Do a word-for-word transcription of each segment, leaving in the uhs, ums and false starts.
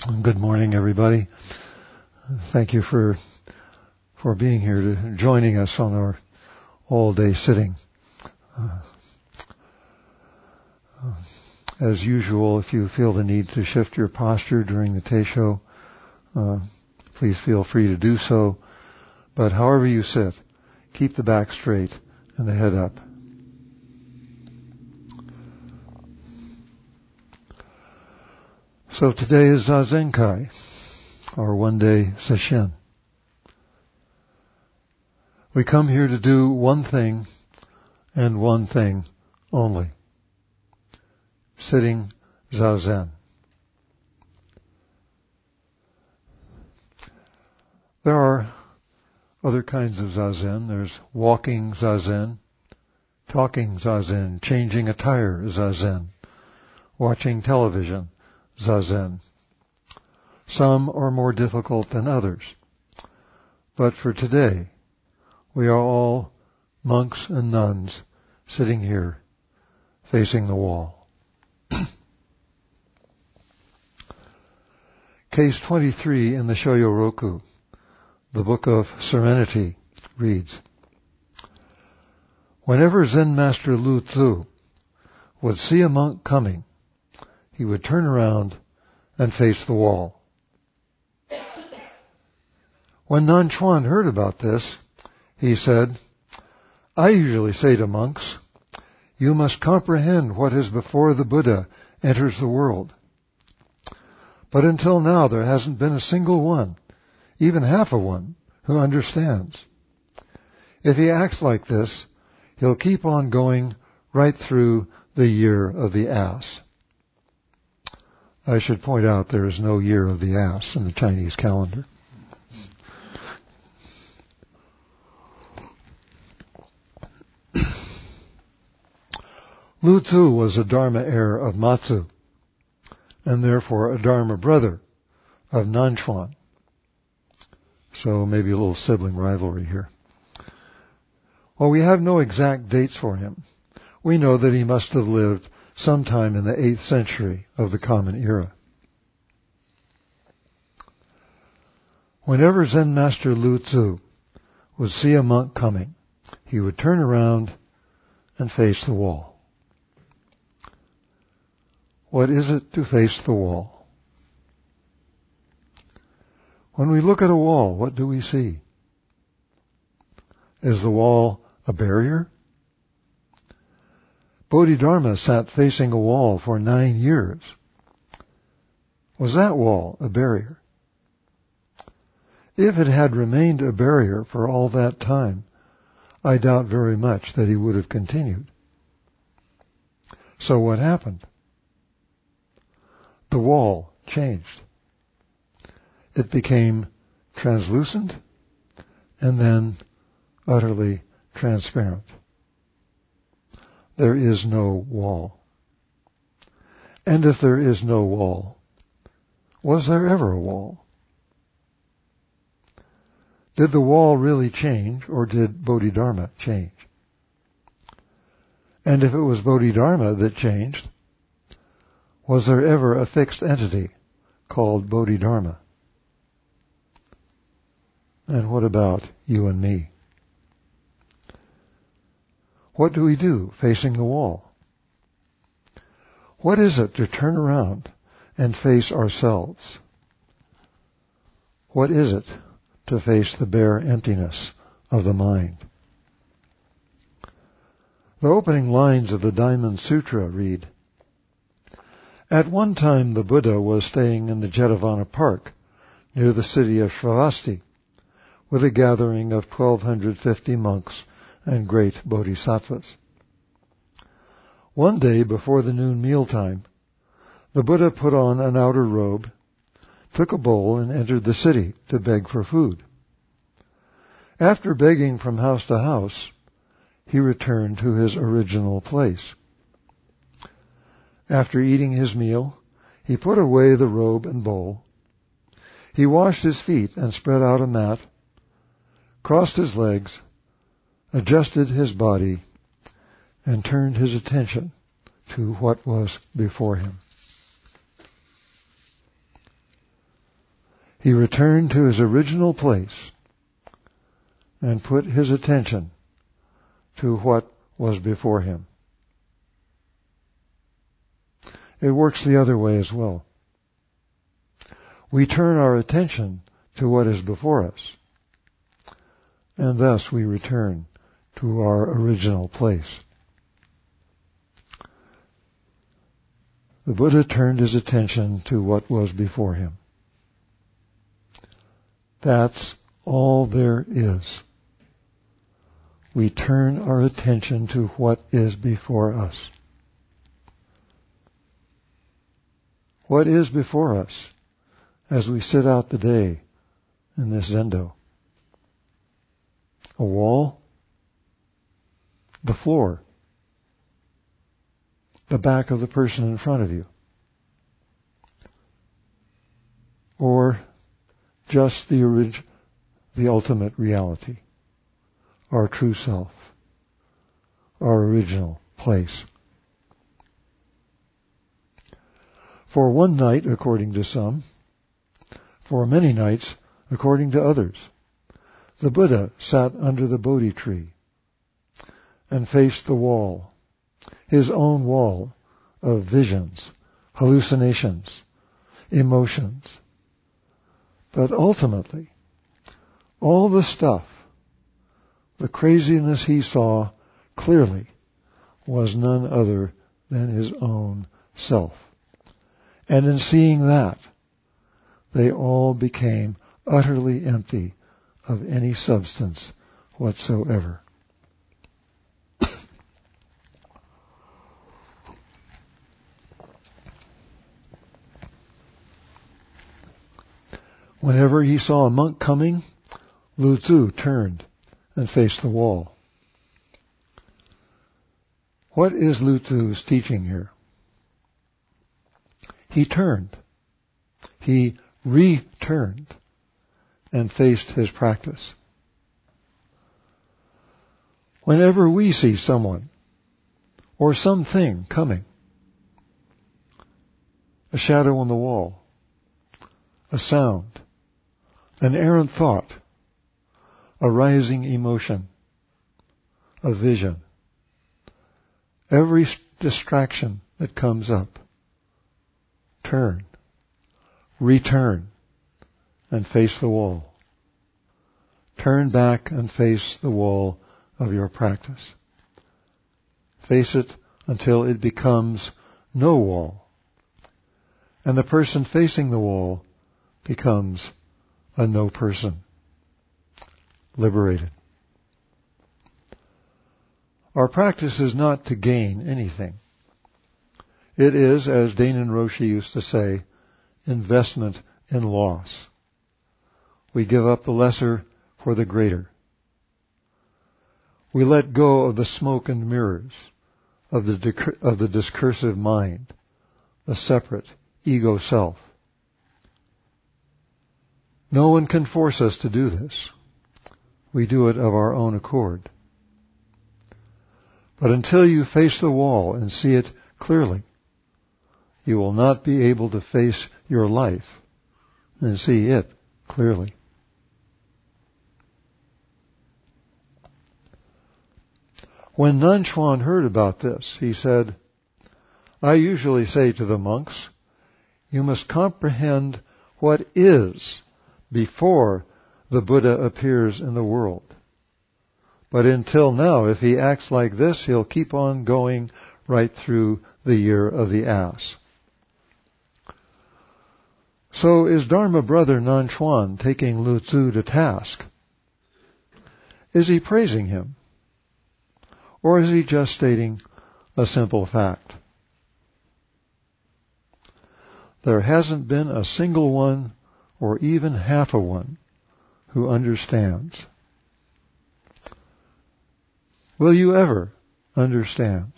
Good morning, everybody. Thank you for for being here, to joining us on our all-day sitting. Uh, as usual, if you feel the need to shift your posture during the Teisho, uh, please feel free to do so. But however you sit, keep the back straight and the head up. So today is Zazenkai, our one-day sesshin. We come here to do one thing and one thing only: sitting Zazen. There are other kinds of Zazen. There's walking Zazen, talking Zazen, changing attire Zazen, watching television Zazen. Some are more difficult than others. But for today, we are all monks and nuns sitting here facing the wall. Case twenty-three in the Shoyoroku, the Book of Serenity, reads, "Whenever Zen Master Lu Tzu would see a monk coming, he would turn around and face the wall." When Nan Chuan heard about this, he said, "I usually say to monks, you must comprehend what is before the Buddha enters the world. But until now there hasn't been a single one, even half a one, who understands. If he acts like this, he'll keep on going right through the year of the ass." I should point out there is no year of the ass in the Chinese calendar. Lu Tzu was a Dharma heir of Matsu, and therefore a Dharma brother of Nan Chuan. So maybe a little sibling rivalry here. While we have no exact dates for him, we know that he must have lived sometime in the eighth century of the Common Era. Whenever Zen Master Lu Tzu would see a monk coming, he would turn around and face the wall. What is it to face the wall? When we look at a wall, what do we see? Is the wall a barrier? Bodhidharma sat facing a wall for nine years. Was that wall a barrier? If it had remained a barrier for all that time, I doubt very much that he would have continued. So what happened? The wall changed. It became translucent and then utterly transparent. There is no wall. And if there is no wall, was there ever a wall? Did the wall really change, or did Bodhidharma change? And if it was Bodhidharma that changed, was there ever a fixed entity called Bodhidharma? And what about you and me? What do we do facing the wall? What is it to turn around and face ourselves? What is it to face the bare emptiness of the mind? The opening lines of the Diamond Sutra read, "At one time the Buddha was staying in the Jetavana Park near the city of Shravasti with a gathering of twelve fifty monks and great bodhisattvas. One day before the noon mealtime, the Buddha put on an outer robe, took a bowl, and entered the city to beg for food. After begging from house to house, he returned to his original place. After eating his meal, he put away the robe and bowl. He washed his feet and spread out a mat, crossed his legs, adjusted his body, and turned his attention to what was before him." he returned to his original place and put his attention to what was before him. It works the other way as well. We turn our attention to what is before us, and thus we return to our original place. The Buddha turned his attention to what was before him. That's all there is. We turn our attention to what is before us. What is before us as we sit out the day in this zendo? A wall? The floor? The back of the person in front of you? Or just the orig- the ultimate reality, our true self, our original place? For one night, according to some, for many nights, according to others, the Buddha sat under the Bodhi tree and faced the wall, his own wall of visions, hallucinations, emotions. But ultimately, all the stuff, the craziness he saw clearly was none other than his own self. And in seeing that, they all became utterly empty of any substance whatsoever. Whenever he saw a monk coming, Lu Tzu turned and faced the wall. What is Lu Tzu's teaching here? He turned. He returned and faced his practice. Whenever we see someone or something coming, a shadow on the wall, a sound, an errant thought, a rising emotion, a vision, every distraction that comes up, turn, return, and face the wall. Turn back and face the wall of your practice. Face it until it becomes no wall, and the person facing the wall becomes a no person, liberated. Our practice is not to gain anything. It is, as Dainin Roshi used to say, investment in loss. We give up the lesser for the greater. We let go of the smoke and mirrors of the dec- of the discursive mind, the separate ego self. No one can force us to do this. We do it of our own accord. But until you face the wall and see it clearly, you will not be able to face your life and see it clearly. When Nanchuan heard about this, he said, I usually say to the monks, you must comprehend what is before the Buddha appears in the world. But until now, if he acts like this, he'll keep on going right through the year of the ass. So is Dharma brother Nanchuan taking Lu Tzu to task? Is he praising him? Or is he just stating a simple fact? There hasn't been a single one, or even half a one, who understands. Will you ever understand?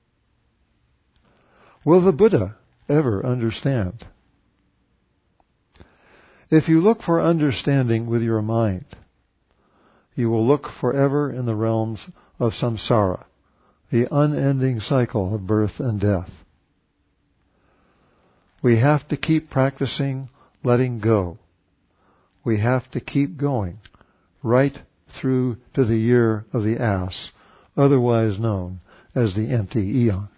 Will the Buddha ever understand? If you look for understanding with your mind, you will look forever in the realms of samsara, the unending cycle of birth and death. We have to keep practicing letting go We have to keep going right through to the year of the ass, otherwise known as the empty eon.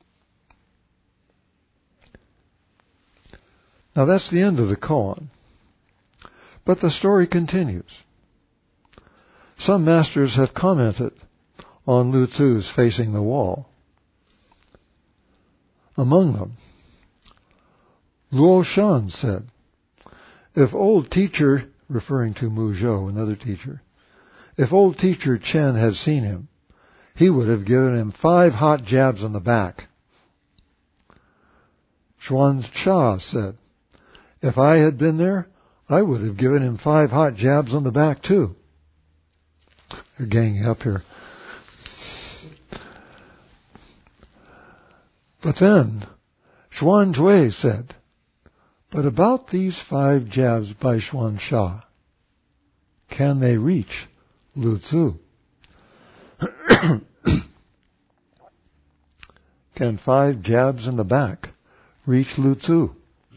Now that's the end of the koan. But the story continues. Some masters have commented on Lu Tzu's facing the wall. Among them, Luo Shan said, if old teacher, referring to Mu Zhou, another teacher, if old teacher Chen had seen him, he would have given him five hot jabs on the back. Xuan Cha said, if I had been there, I would have given him five hot jabs on the back too. They're ganging up here. But then, Xuan Zhui said, but about these five jabs by Xuan Sha, can they reach Lu Tzu? Can five jabs in the back reach Lu Tzu?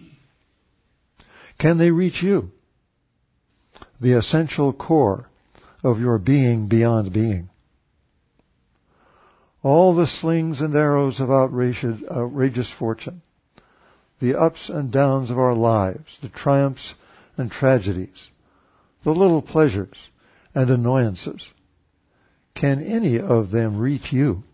Can they reach you? The essential core of your being beyond being. All the slings and arrows of outrageous, outrageous fortune, the ups and downs of our lives, the triumphs and tragedies, the little pleasures and annoyances, can any of them reach you?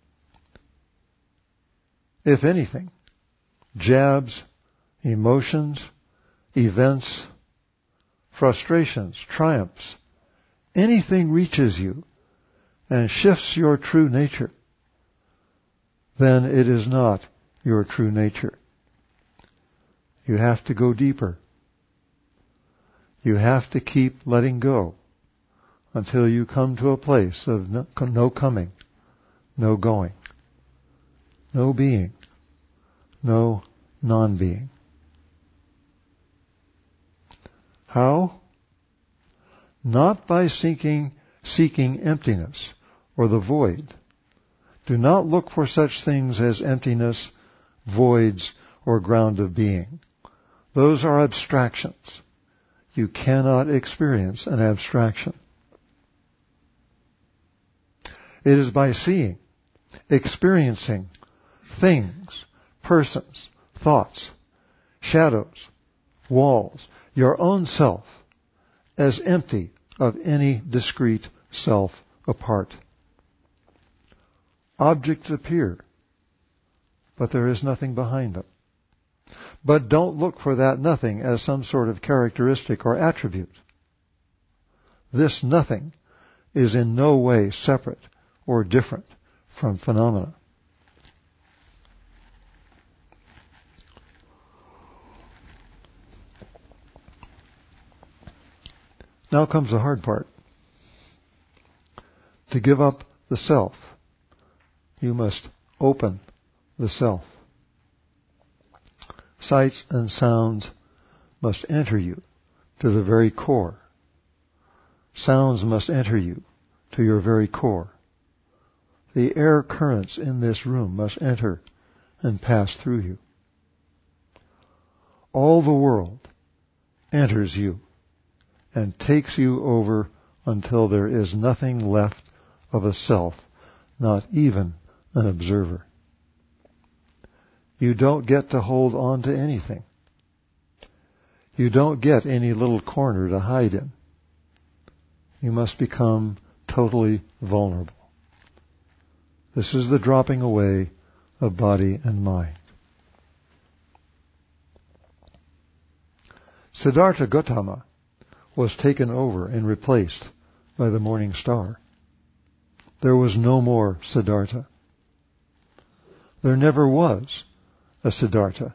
If anything, jabs, emotions, events, frustrations, triumphs, anything reaches you and shifts your true nature, then it is not your true nature. You have to go deeper. You have to keep letting go until you come to a place of no, no coming, no going, no being, no non-being. How? Not by seeking, seeking emptiness or the void. Do not look for such things as emptiness, voids, or ground of being. Those are abstractions. You cannot experience an abstraction. It is by seeing, experiencing things, persons, thoughts, shadows, walls, your own self, as empty of any discrete self apart. Objects appear, but there is nothing behind them. But don't look for that nothing as some sort of characteristic or attribute. This nothing is in no way separate or different from phenomena. Now comes the hard part. To give up the self, you must open the self. Sights and sounds must enter you to the very core. Sounds must enter you to your very core. The air currents in this room must enter and pass through you. All the world enters you and takes you over until there is nothing left of a self, not even an observer. You don't get to hold on to anything. You don't get any little corner to hide in. You must become totally vulnerable. This is the dropping away of body and mind. Siddhartha Gautama was taken over and replaced by the morning star. There was no more Siddhartha. There never was a Siddhartha.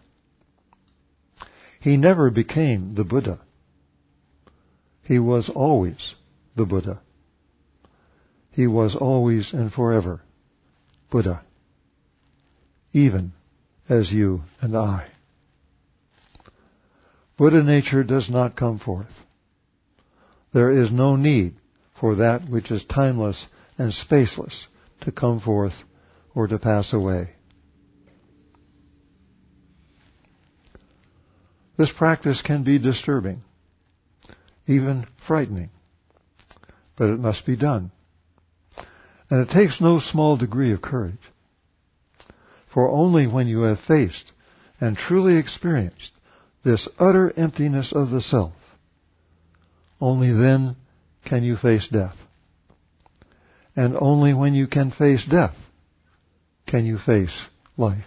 He never became the Buddha. He was always the Buddha. He was always and forever Buddha, even as you and I. Buddha nature does not come forth. There is no need for that which is timeless and spaceless to come forth or to pass away. This practice can be disturbing. even frightening. But it must be done. And it takes no small degree of courage. For only when you have faced and truly experienced this utter emptiness of the self, only then can you face death. And only when you can face death can you face life.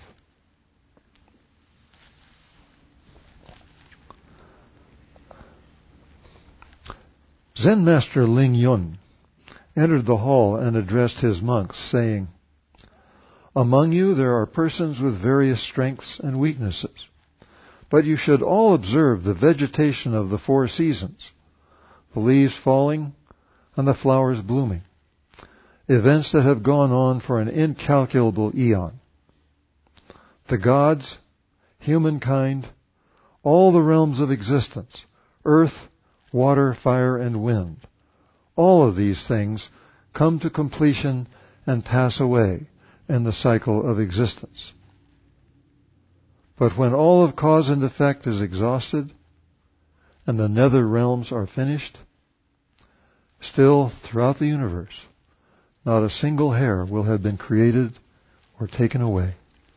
Zen Master Ling Yun entered the hall and addressed his monks, saying, "Among you there are persons with various strengths and weaknesses, but you should all observe the vegetation of the four seasons, the leaves falling and the flowers blooming, events that have gone on for an incalculable eon. The gods, humankind, all the realms of existence, earth, water, fire, and wind, all of these things come to completion and pass away in the cycle of existence. But when all of cause and effect is exhausted and the nether realms are finished, still throughout the universe, not a single hair will have been created or taken away."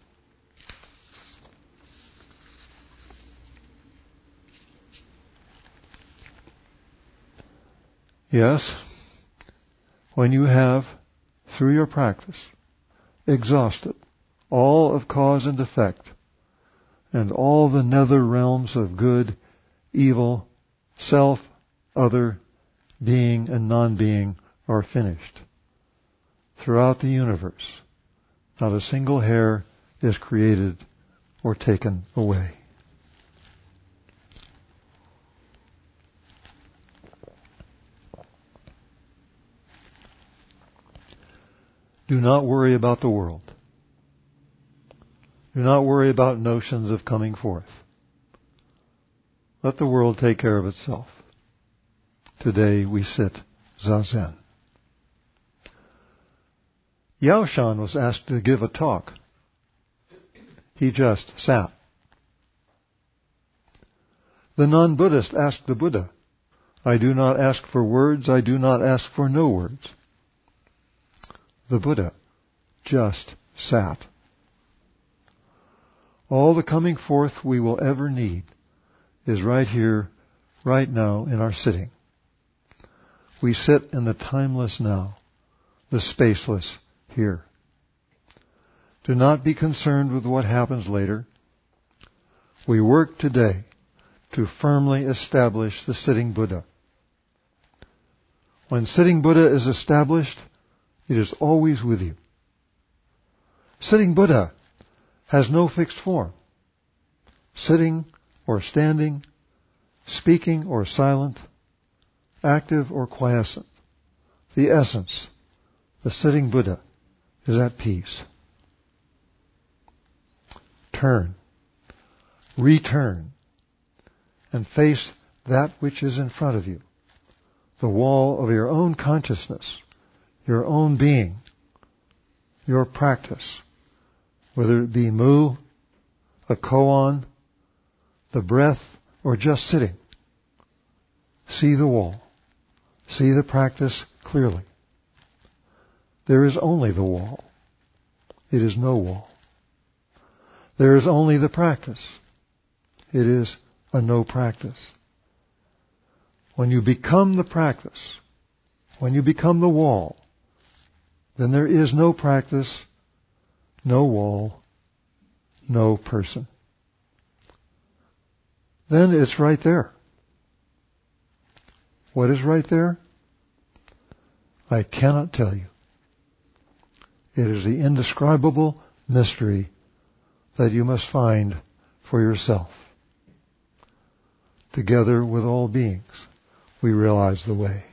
Yes, when you have, through your practice, exhausted all of cause and effect, and all the nether realms of good, evil, self, other, being, and non-being are finished. Throughout the universe, not a single hair is created or taken away. Do not worry about the world. Do not worry about notions of coming forth. Let the world take care of itself. Today we sit Zazen. Yao Shan was asked to give a talk. He just sat. The non-Buddhist asked the Buddha, "I do not ask for words, I do not ask for no words." The Buddha just sat. All the coming forth we will ever need is right here, right now in our sitting. We sit in the timeless now, the spaceless here. Do not be concerned with what happens later. We work today to firmly establish the sitting Buddha. When sitting Buddha is established, it is always with you. Sitting Buddha has no fixed form. Sitting or standing, speaking or silent, active or quiescent. The essence, the sitting Buddha, is at peace. Turn, return, and face that which is in front of you, the wall of your own consciousness, your own being, your practice, whether it be mu, a koan, the breath, or just sitting. See the wall. See the practice clearly. There is only the wall. It is no wall. There is only the practice. It is a no practice. When you become the practice, when you become the wall, then there is no practice, no wall, no person. Then it's right there. What is right there? I cannot tell you. It is the indescribable mystery that you must find for yourself. Together with all beings, we realize the way.